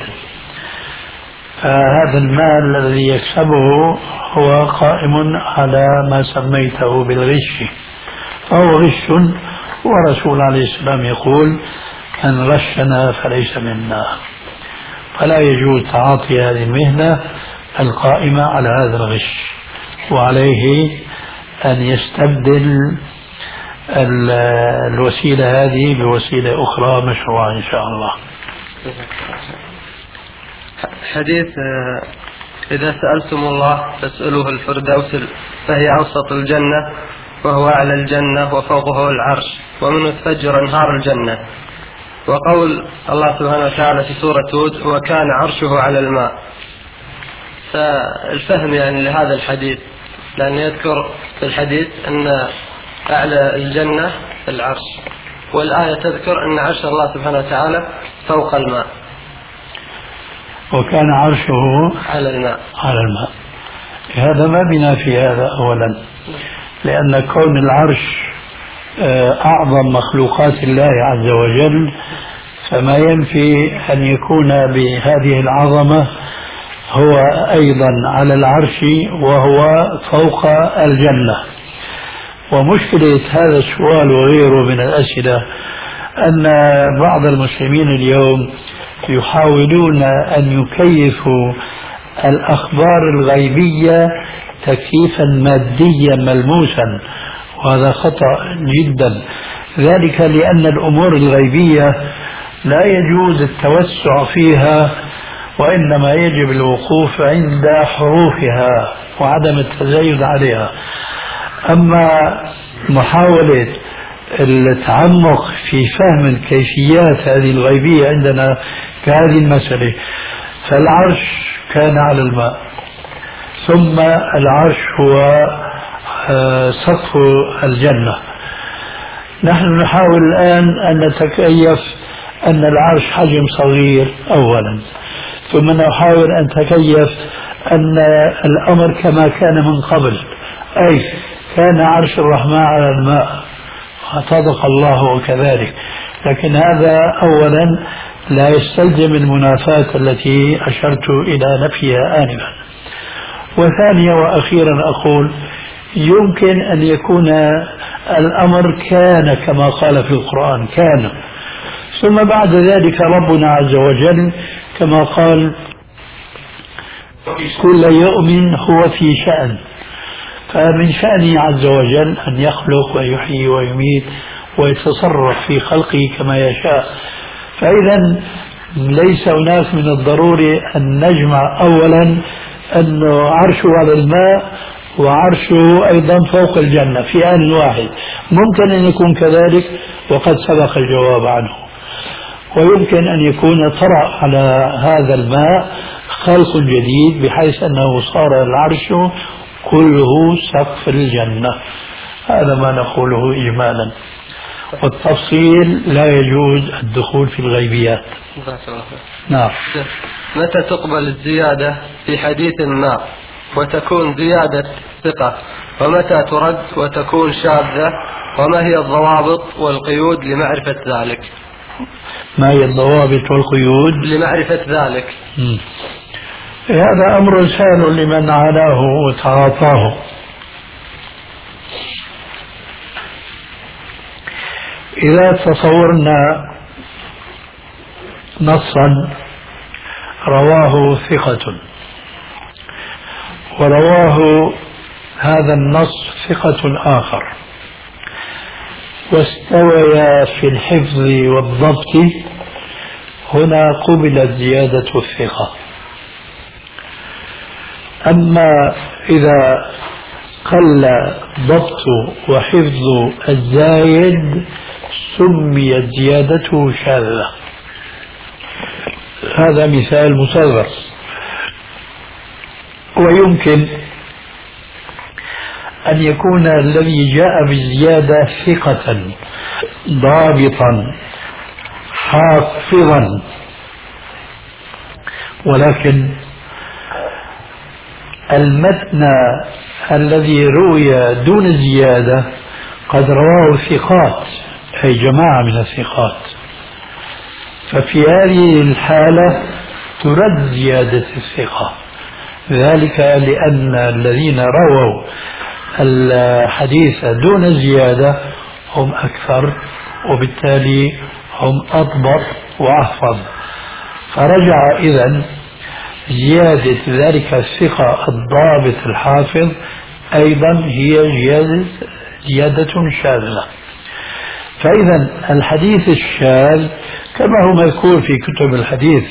فهذا المال الذي يكسبه هو قائم على ما سميته بالغش، فهو غش، ورسول عليه السلام يقول من غشنا فليس منا. فلا يجوز تعاطي هذه المهنة القائمة على هذا الغش، وعليه أن يستبدل الوسيلة هذه بوسيلة أخرى مشروعة إن شاء الله. حديث إذا سألتم الله فاسألوه الفردوس فهي أوسط الجنة وهو أعلى الجنة وفوقه العرش ومنه تفجر أنهار الجنة. وقول الله سبحانه وتعالى في سورة هود وكان عرشه على الماء. فالفهم يعني لهذا الحديث، لأن يذكر في الحديث أن أعلى الجنة العرش، والآية تذكر أن عرش الله سبحانه وتعالى فوق الماء. وكان عرشه على الماء على الماء هذا ما بنا في هذا أولا، لأن كون العرش أعظم مخلوقات الله عز وجل، فما ينفي أن يكون بهذه العظمة هو أيضا على العرش وهو فوق الجنة. ومشكلة هذا السؤال وغيره من الأسئلة أن بعض المسلمين اليوم يحاولون أن يكيفوا الأخبار الغيبية تكييفا ماديا ملموسا، وهذا خطأ جدا. ذلك لأن الأمور الغيبية لا يجوز التوسع فيها، وإنما يجب الوقوف عند حروفها وعدم التزايد عليها. أما محاولة التعمق في فهم الكيفيات هذه الغيبية عندنا كهذه المسألة، فالعرش كان على الماء، ثم العرش هو سقف الجنة. نحن نحاول الآن أن نتكيف أن العرش حجم صغير أولا، ثم نحاول أن نتكيف أن الأمر كما كان من قبل، أي كان عرش الرحمن على الماء، صدق الله وكذلك. لكن هذا أولا لا يستلزم المنافاة التي أشرت إلى نفيها آنفا. وثانيا وأخيرا أقول يمكن أن يكون الأمر كان كما قال في القرآن كان، ثم بعد ذلك ربنا عز وجل كما قال كل يوم هو في شأن، فمن شأنه عز وجل أن يخلق ويحيي ويميت ويتصرف في خلقه كما يشاء. فإذا ليس هناك من الضروري أن نجمع أولا أنه عرشه على الماء وعرشه أيضا فوق الجنة في آن واحد. ممكن أن يكون كذلك وقد سبق الجواب عنه، ويمكن أن يكون طرأ على هذا الماء خلق جديد بحيث أنه صار العرش كله سقف الجنة. هذا ما نقوله إجمالا، والتفصيل لا يجوز الدخول في الغيبيات. نعم. متى تقبل الزيادة في حديث ما وتكون زيادة ثقة، ومتى ترد وتكون شاذة، وما هي الضوابط والقيود لمعرفة ذلك؟ ما هي الضوابط والقيود لمعرفة ذلك؟ م. هذا أمر سهل لمن عاناه وتعاطاه. إذا تصورنا نصا رواه ثقة، ورواه هذا النص ثقة آخر، واستويا في الحفظ والضبط، هنا قبلت زيادة الثقة. أما إذا قل ضبط وحفظ الزايد سميت زيادته شاذة. هذا مثال مصغر. ويمكن أن يكون الذي جاء بالزيادة ثقة ضابطا حافظا، ولكن المتن الذي روي دون زيادة قد رواه ثقات، أي جماعة من الثقات، ففي هذه الحالة ترد زيادة الثقة، ذلك لأن الذين رووا الحديث دون زيادة هم أكثر، وبالتالي هم أضبط وأحفظ، فرجع إذن زيادة ذلك الثقة الضابط الحافظ أيضا هي زيادة, زيادة شاذة. فإذا الحديث الشاذ كما هو مذكور في كتب الحديث،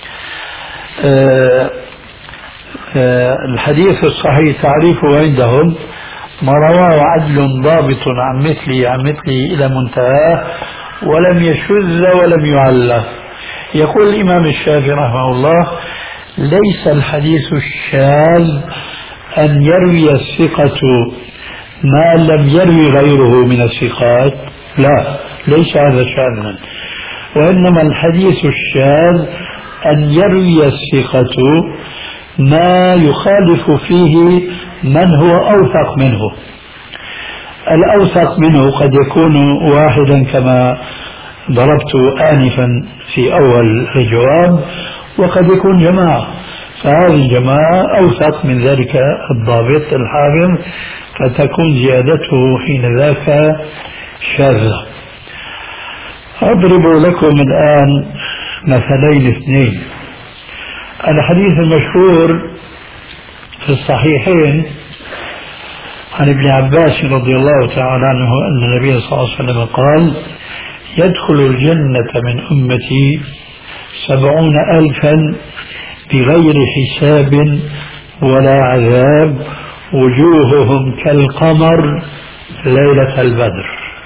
آآ آآ الحديث الصحيح تعريفه عندهم ما رواه عدل ضابط عن مثله عن مثله إلى منتهاه ولم يشذ ولم يعلى. يقول الإمام الشافعي رحمه الله: ليس الحديث الشاذ أن يروي الثقة ما لم يروي غيره من الثقات، لا، ليس هذا شاذا، وإنما الحديث الشاذ أن يروي الثقة ما يخالف فيه من هو أوثق منه. الأوثق منه قد يكون واحدا كما ضربت آنفا في أول الجواب، وقد يكون جماعة، فهذه الجماعة أوثق من ذلك الضابط الحافظ، فتكون زيادته حين ذاك شاذة. أضرب لكم الآن مثلين اثنين. الحديث المشهور في الصحيحين عن ابن عباس رضي الله تعالى عنه أن النبي صلى الله عليه وسلم قال: يدخل الجنة من أمتي سبعون ألفا بغير حساب ولا عذاب، وجوههم كالقمر ليلة البدر.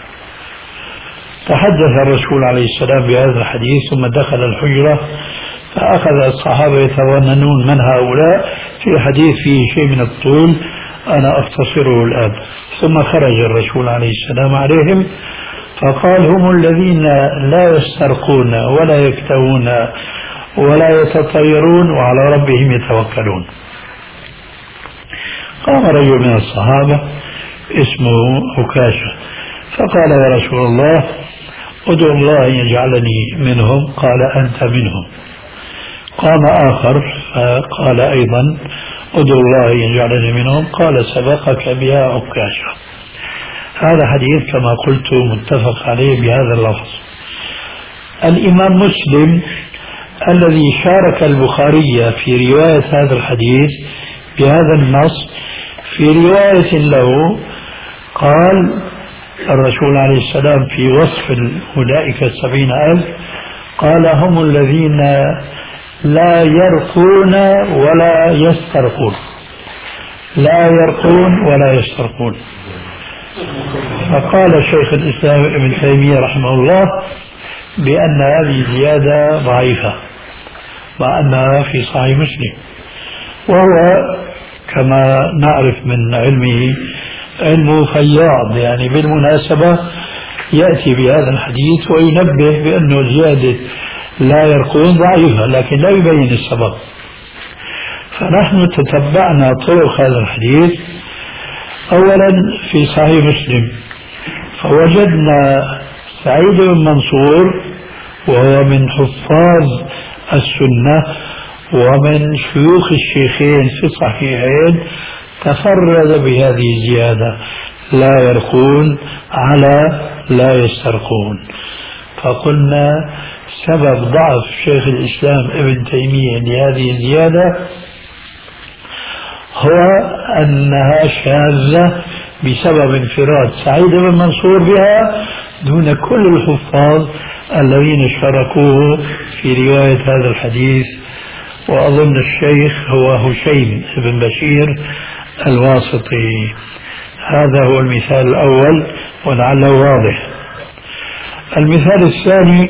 تحدث الرسول عليه السلام بهذا الحديث ثم دخل الحجرة، فأخذ الصحابة يتظننون من هؤلاء في حديث فيه شيء من الطول، أنا أختصره الآن. ثم خرج الرسول عليه السلام عليهم فقال: هم الذين لا يسترقون ولا يكتوون ولا يتطيرون وعلى ربهم يتوكلون. قام رجل من الصحابة اسمه عكاشة فقال: يا رسول الله، ادعو الله أن يجعلني منهم. قال: أنت منهم. قام آخر فقال أيضا: ادعو الله أن يجعلني منهم. قال: سبقك بها عكاشة. هذا حديث كما قلت متفق عليه بهذا اللفظ. الإمام مسلم الذي شارك البخاري في رواية هذا الحديث بهذا النص، في رواية له قال الرسول عليه السلام في وصف أولئك السبعين ألف، قال: هم الذين لا يرقون ولا يسترقون، لا يرقون ولا يسترقون. فقال شيخ الإسلام ابن تيمية رحمه الله بأن هذه زيادة ضعيفة مع أنها في صحيح مسلم، وهو كما نعرف من علمه علمه فياض، يعني بالمناسبة يأتي بهذا الحديث وينبه بأنه زيادة لا يرقون ضعيفة، لكن لا يبين السبب. فنحن تتبعنا طرق هذا الحديث. أولا في صحيح مسلم فوجدنا سعيد بن منصور وهو من حفاظ السنة ومن شيوخ الشيخين في الصحيحين تفرد بهذه الزيادة: لا يرقون على لا يسترقون. فقلنا سبب ضعف شيخ الإسلام ابن تيمية لهذه الزيادة هو أنها شاذة بسبب انفراد سعيد بن منصور بها دون كل الحفاظ الذين شاركوه في رواية هذا الحديث، وأظن الشيخ هو هشيم بن بشير الواسطي. هذا هو المثال الأول ولعله واضح. المثال الثاني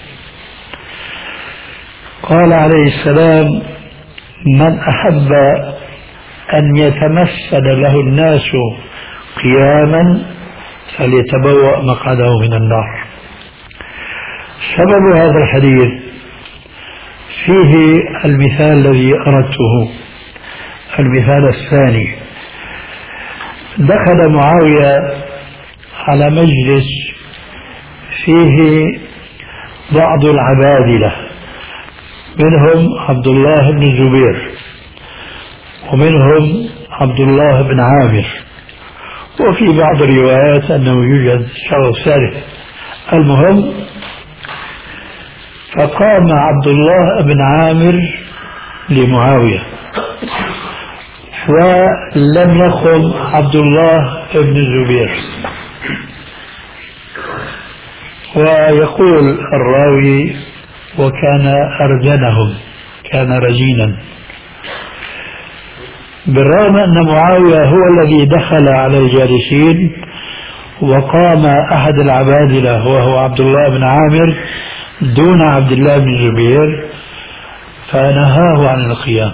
قال عليه السلام: من أحب أن يتمثل له الناس قياما فليتبوأ مقعده من النار. سبب هذا الحديث فيه المثال الذي أردته، المثال الثاني. دخل معاوية على مجلس فيه بعض العبادلة، منهم عبد الله بن الزبير ومنهم عبد الله بن عامر، وفي بعض الروايات أنه يوجد شخص ثالث. المهم فقام عبد الله بن عامر لمعاوية ولم يقم عبد الله بن الزبير. ويقول الراوي وكان أرجنهم، كان رجينا، بالرغم أن معاوية هو الذي دخل على الجالسين وقام أحد العبادلة وهو عبد الله بن عامر دون عبد الله بن الزبير، فنهاه عن القيام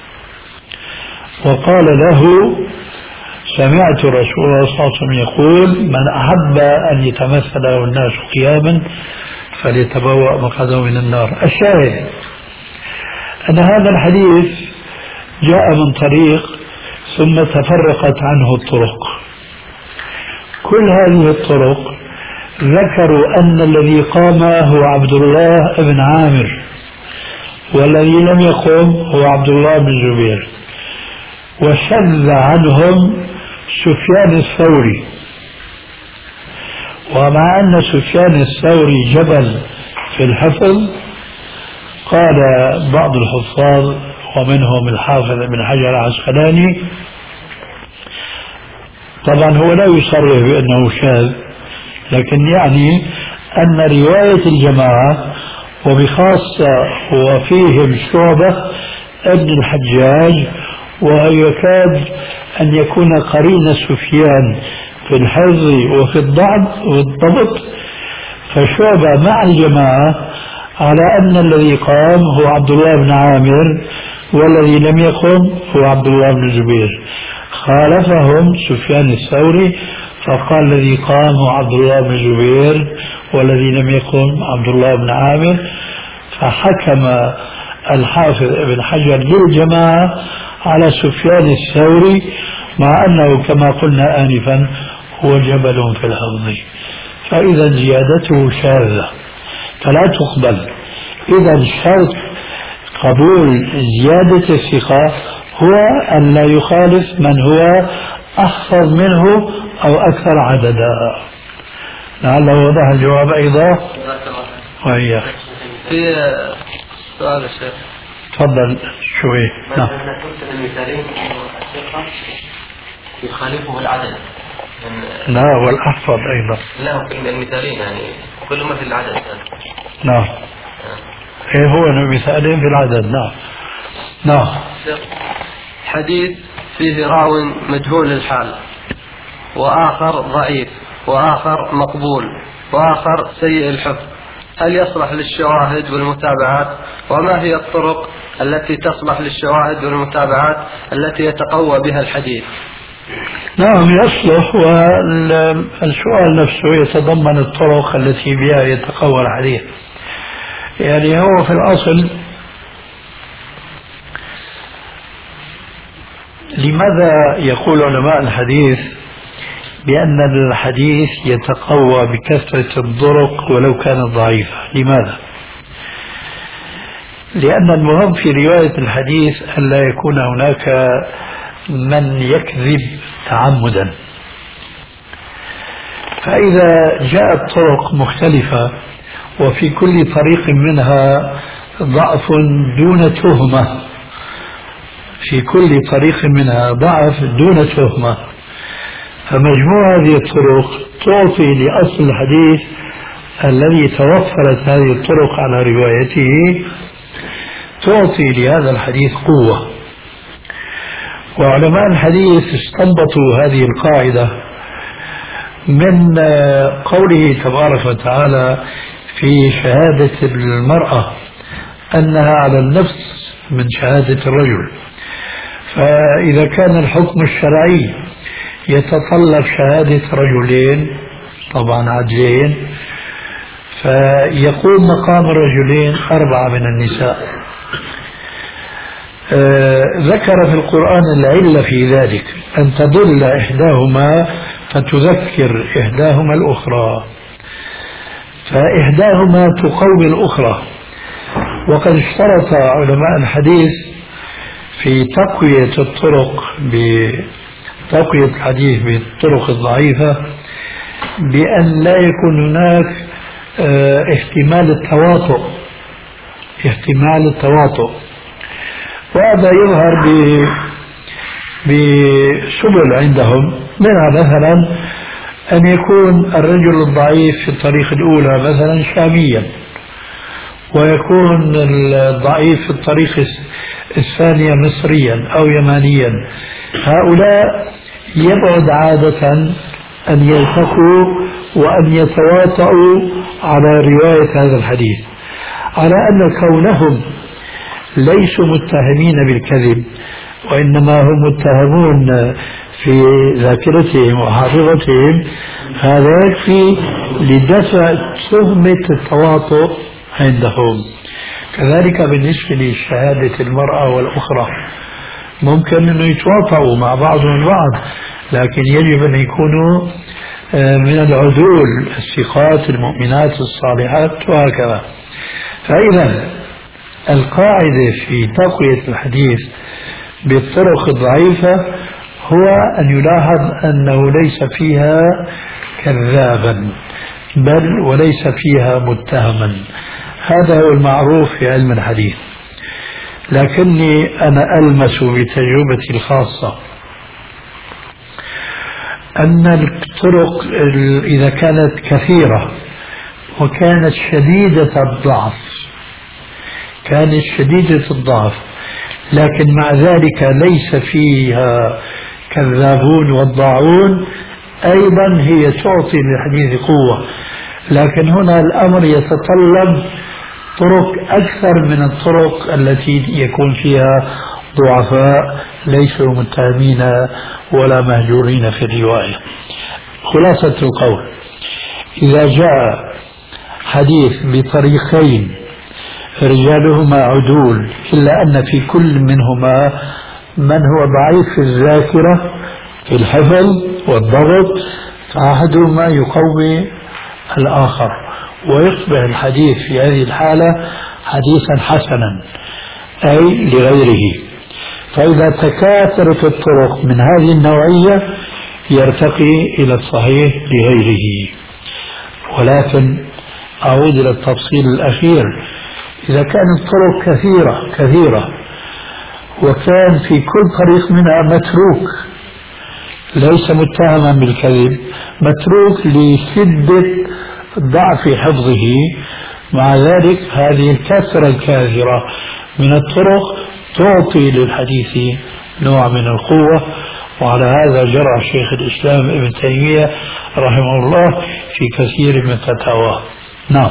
وقال له: سمعت رسول الله صلى الله عليه وسلم يقول: من أحب أن يتمثل له الناس قياما فليتبوأ مقعده من النار. الشاهد أن هذا الحديث جاء من طريق ثم تفرقت عنه الطرق. كل هذه الطرق ذكروا أن الذي قام هو عبد الله بن عامر والذي لم يقم هو عبد الله بن الزبير، وشذ عنهم سفيان الثوري. ومع أن سفيان الثوري جبل في الحفظ، قال بعض الحفاظ ومنهم الحافظ ابن حجر العسقلاني، طبعا هو لا يصرح بأنه شاذ، لكن يعني أن رواية الجماعة وبخاصة وفيهم شعبة ابن الحجاج ويكاد أن يكون قرين سفيان في الحفظ وفي الضبط والضبط، فشعبة مع الجماعة على أن الذي قام هو عبد الله بن عامر والذي لم يقم هو عبد الله بن الزبير. خالفهم سفيان الثوري فقال الذي قام هو عبد الله بن الزبير والذي لم يقم عبد الله بن عامر، فحكم الحافظ ابن حجر للجماعة على سفيان الثوري، مع أنه كما قلنا آنفا هو جبل في الحفظ، فإذا زيادته شاذة فلا تقبل. إذا شرط قبول زيادة الثقة هو أن لا يخالف من هو أحفظ منه أو أكثر عددا. لعله وضح الجواب أيضا. وإياك في سؤال الشيخ، تفضل شوي. نعم. قلت المثالين الثقة يخالفه العدد. لا والأحفظ أيضا. لا في المثالين يعني كل ما في العدد. نعم. إيه هو المثالين في العدد. نعم. نعم. حديث فيه راو مجهول الحال وآخر ضعيف وآخر مقبول وآخر سيء الحفظ، هل يصلح للشواهد والمتابعات؟ وما هي الطرق التي تصلح للشواهد والمتابعات التي يتقوى بها الحديث؟ نعم يصلح، والسؤال نفسه يتضمن الطرق التي بها يتقوى الحديث. يعني هو في الأصل لماذا يقول علماء الحديث بأن الحديث يتقوى بكثرة الطرق ولو كانت ضعيفة؟ لماذا؟ لأن المهم في رواية الحديث أن لا يكون هناك من يكذب تعمدا، فإذا جاءت طرق مختلفة وفي كل طريق منها ضعف دون تهمة، في كل طريق منها ضعف دون تهمة، فمجموع هذه الطرق تعطي لأصل الحديث الذي توفرت هذه الطرق على روايته تعطي لهذا الحديث قوة. وعلماء الحديث استنبطوا هذه القاعدة من قوله تبارك وتعالى في شهادة المرأة أنها على النفس من شهادة الرجل. فإذا كان الحكم الشرعي يتطلب شهادة رجلين طبعا عدلين، فيقوم مقام الرجلين أربعة من النساء. آه ذكر في القرآن العلة في ذلك، أن تضل إحداهما فتذكر إحداهما الأخرى، فإحداهما تقوي الأخرى. وقد اشترط علماء الحديث في تقوية الطرق بتقوية الحديث بالطرق الضعيفة بأن لا يكون هناك اه احتمال التواطؤ احتمال التواطؤ وهذا يظهر بسبل عندهم، منها مثلا أن يكون الرجل الضعيف في الطريق الأولى مثلا شاميا، ويكون الضعيف في الطريق الثانية مصريا أو يمانيا. هؤلاء يبعد عادة أن يلتقوا وأن يتواطؤوا على رواية هذا الحديث، على أن كونهم ليسوا متهمين بالكذب، وإنما هم متهمون في ذاكرتهم وحافظتهم، هذا يكفي لدفع تهمة التواطؤ عندهم. كذلك بالنسبة لشهادة المرأة والأخرى، ممكن أن يتواطؤوا مع بعضهم البعض، لكن يجب أن يكونوا من العدول الثقات المؤمنات الصالحات وهكذا. فإذا القاعدة في تقوية الحديث بالطرق الضعيفة هو أن يلاحظ أنه ليس فيها كذابا بل وليس فيها متهما. هذا هو المعروف في علم الحديث. لكني أنا ألمس بتجربتي الخاصة أن الطرق إذا كانت كثيرة وكانت شديدة الضعف كانت شديدة الضعف لكن مع ذلك ليس فيها كذابون وضاعون، أيضا هي تعطي للحديث قوة. لكن هنا الأمر يتطلب طرق أكثر من الطرق التي يكون فيها ضعفاء ليسوا متهمين ولا مهجورين في الرواية. خلاصة القول، إذا جاء حديث بطريقين رجالهما عدول إلا أن في كل منهما من هو ضعيف في الذاكرة في الحفظ والضبط، فأحدهما يقوي الآخر ويصبح الحديث في هذه الحالة حديثا حسنا أي لغيره. فإذا تكاثرت الطرق من هذه النوعية يرتقي إلى الصحيح لغيره. ولكن أعود إلى التفصيل الأخير، إذا كانت الطرق كثيرة كثيرة وكان في كل طريق منها متروك ليس متهما بالكذب، متروك لشدة ضعف حفظه، مع ذلك هذه الكثرة الكاثرة من الطرق تعطي للحديث نوع من القوة. وعلى هذا جرى شيخ الإسلام ابن تيمية رحمه الله في كثير من فتاواه. نعم.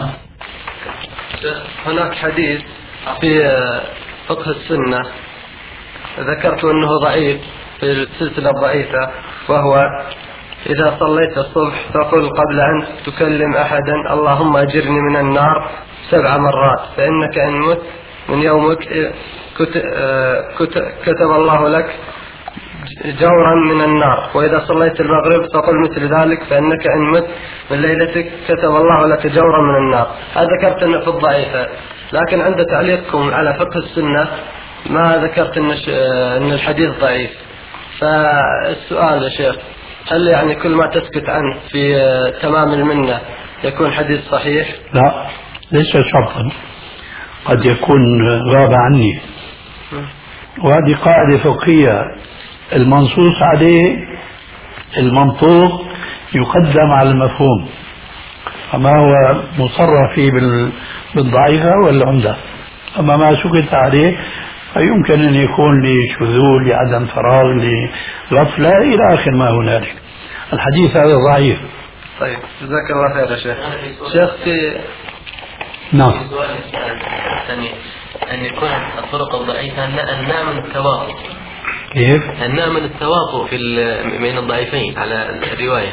هناك حديث في فقه السنة ذكرت أنه ضعيف في السلسلة الضعيفة، وهو إذا صليت الصبح فقل قبل أن تكلم أحدا اللهم أجرني من النار سبع مرات، فإنك إن مت من يومك كتب الله لك جورا من النار. وإذا صليت المغرب فقل مثل ذلك، فإنك إن مت من ليلتك كتب الله لك جورا من النار. هذا ذكرت أنه في الضعيفة، لكن عند تعليقكم على فقه السنة ما ذكرت أن الحديث ضعيف. فالسؤال يا شيخ، هل يعني كل ما تسكت عنه في تمام المنة يكون حديث صحيح؟ لا، ليس شرطا، قد يكون غاب عني، وهذه قاعدة فقهية المنصوص عليه المنطوق يقدم على المفهوم، فما هو مصرح فيه بالضعيفة والعمدة، أما ما سكت عليه فيمكن أن يكون لشذوذ لعدم فراغ لغفلة إلى آخر ما هنالك. الحديث هذا ضعيف. طيب جزاك الله خير يا شيخ. شيخ في نعم أن يكون الطرق الضعيفة النوع من التواطؤ، كيف؟ النوع من التواطؤ في بين الضعيفين على الرواية.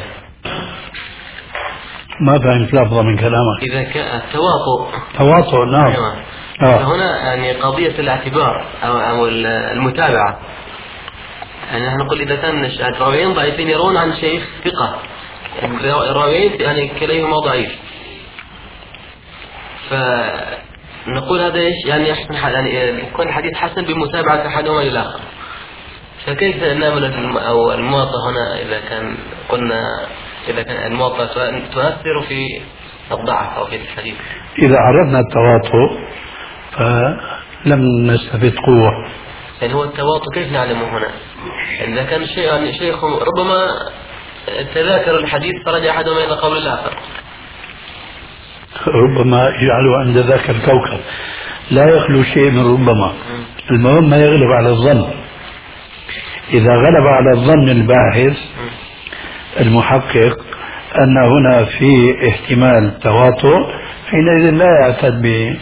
ما فهمت لفظة من كلامك. إذا كان التواطؤ تواطؤ نعم. أيوة. آه. فهنا يعني قضية الاعتبار أو أو المتابعة. يعني نحن نقول إذا كان الراويين ضعيفين يرون عن شيخ ثقة، الراويين يعني كليهما ضعيف، فنقول هذا إيش يعني أحسن يعني يكون الحديث حسن بمتابعة أحدهما للآخر. فكيف نعمل أو المواطأة هنا إذا كان قلنا إذا كان المواطأة تؤثر في الضعف أو في الحديث؟ إذا عرفنا التواطؤ فلم نستفد قوة. يعني هو التواطؤ كيف نعلمه هنا؟ إذا كان شيء يعني شيخ ربما تذاكر الحديث فرجع أحدهما إلى قول الآخر، ربما يجعله عند ذاك الكوكب، لا يخلو شيء من ربما. المهم ما يغلب على الظن. إذا غلب على الظن الباحث المحقق أن هنا في احتمال تواطؤ، حينئذ لا يعتد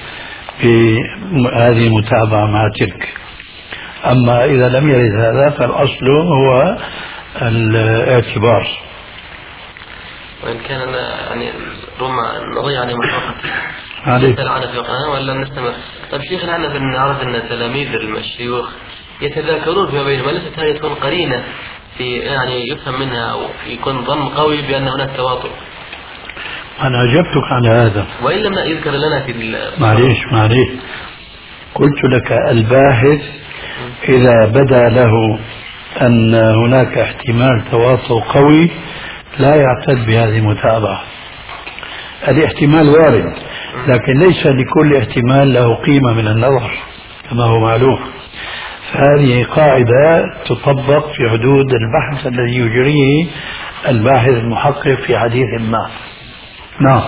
بهذه المتابعة مع تلك. أما إذا لم يرد هذا فالأصل هو الاعتبار. وإن كان يعني ربما نضيع عليه محقق عليك ولا نستمر. طيب شيخنا أنا بنعرف أن تلاميذ الشيوخ يتذاكرون فيما بينهم، وليست هذه تكون قرينة في يعني يفهم منها أو يكون ظن قوي بأن هناك تواطؤ؟ أنا أجبتك على هذا وإن لم يذكر لنا في معليش معليش قلت لك الباحث إذا بدا له أن هناك احتمال تواطؤ قوي لا يعتد بهذه المتابعة. الاحتمال وارد، لكن ليس لكل احتمال له قيمة من النظر كما هو معلوم. فهذه قاعدة تطبق في حدود البحث الذي يجريه الباحث المحقق في حديث ما. نعم.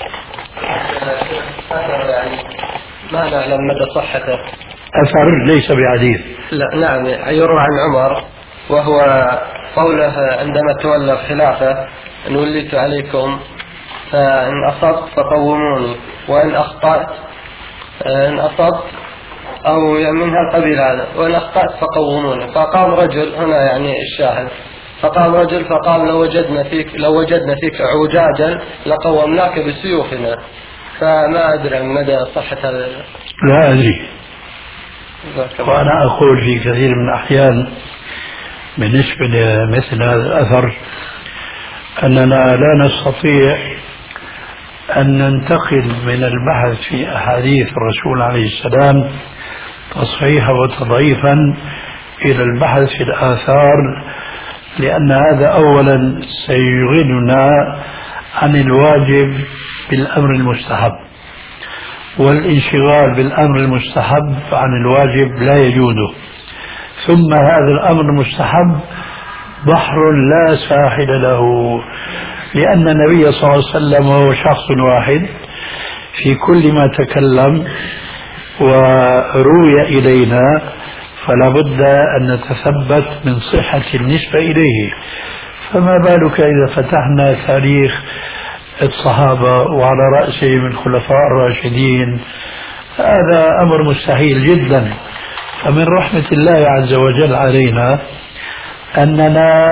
ما نعلم مدى صحته. أثر ليس بحديث. لا نعم يروى عن عمر وهو قوله عندما تولى الخلافة أن وليت عليكم فإن أصبت فقوموني وإن أخطأت إن أصبت أو من هالقبيل هذا وإن أخطأت فقوموني. فقام رجل هنا يعني الشاهد فقام رجل فقال لو وجدنا فيك لو وجدنا فيك عجاجا لقومناك بسيوفنا. فما أدري عن مدى صحة هذا. لا أدري. وأنا أقول في كثير من الأحيان بالنسبة لمثل هذا الأثر أننا لا نستطيع أن ننتقل من البحث في أحاديث الرسول عليه السلام تصحيحا وتضعيفا إلى البحث في الآثار، لأن هذا أولا سيشغلنا عن الواجب بالأمر المستحب، والانشغال بالأمر المستحب عن الواجب لا يجوز. ثم هذا الأمر المستحب بحر لا ساحل له، لأن النبي صلى الله عليه وسلم هو شخص واحد في كل ما تكلم وروي إلينا، فلا بد أن نتثبت من صحة النسبة إليه. فما بالك إذا فتحنا تاريخ الصحابة وعلى رأسهم الخلفاء الراشدين؟ هذا أمر مستحيل جدا. فمن رحمة الله عز وجل علينا أننا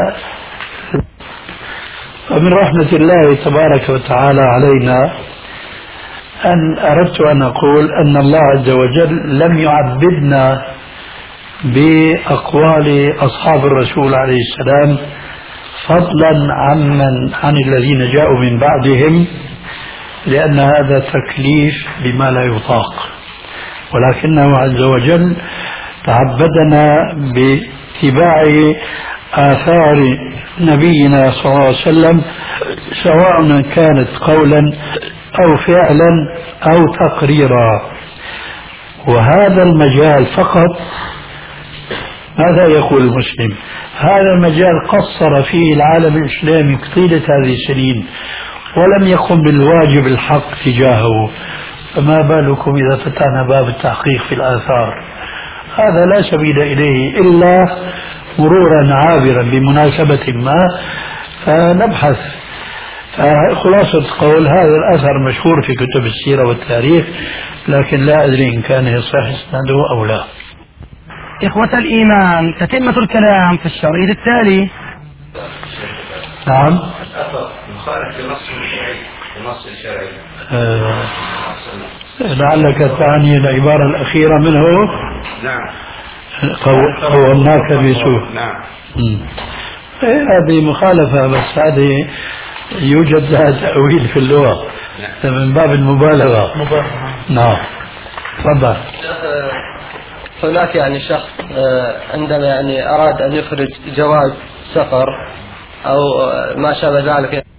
ومن رحمة الله تبارك وتعالى علينا أن أردت أن أقول أن الله عز وجل لم يعبدنا بأقوال أصحاب الرسول عليه السلام فضلا عمن عن الذين جاءوا من بعدهم، لأن هذا تكليف بما لا يطاق، ولكنه عز وجل تعبدنا باتباع آثار نبينا صلى الله عليه وسلم سواء كانت قولا أو فعلا أو تقريرا. وهذا المجال فقط ماذا يقول المسلم؟ هذا المجال قصر فيه العالم الإسلامي طيلة هذه السنين ولم يقم بالواجب الحق تجاهه، فما بالكم إذا فتحنا باب التحقيق في الآثار؟ هذا لا سبيل إليه إلا مرورا عابرا بمناسبة ما فنبحث. خلاصة قول هذا الأثر مشهور في كتب السيرة والتاريخ، لكن لا أدري إن كان يصح إسناده أو لا. إخوة الإيمان تتمة الكلام في الشريط التالي. نعم. مخالف لنص شرعي لنص شرعي. آه. لعلك تعني العبارة الأخيرة منه. نعم. قولناك بسوء. نعم. إيه هذه مخالفة، بس هذه يوجد لها تأويل في اللغة من باب المبالغة. نعم. تفضل. هناك يعني شخص عندما يعني أراد أن يخرج جواز سفر أو ما شابه ذلك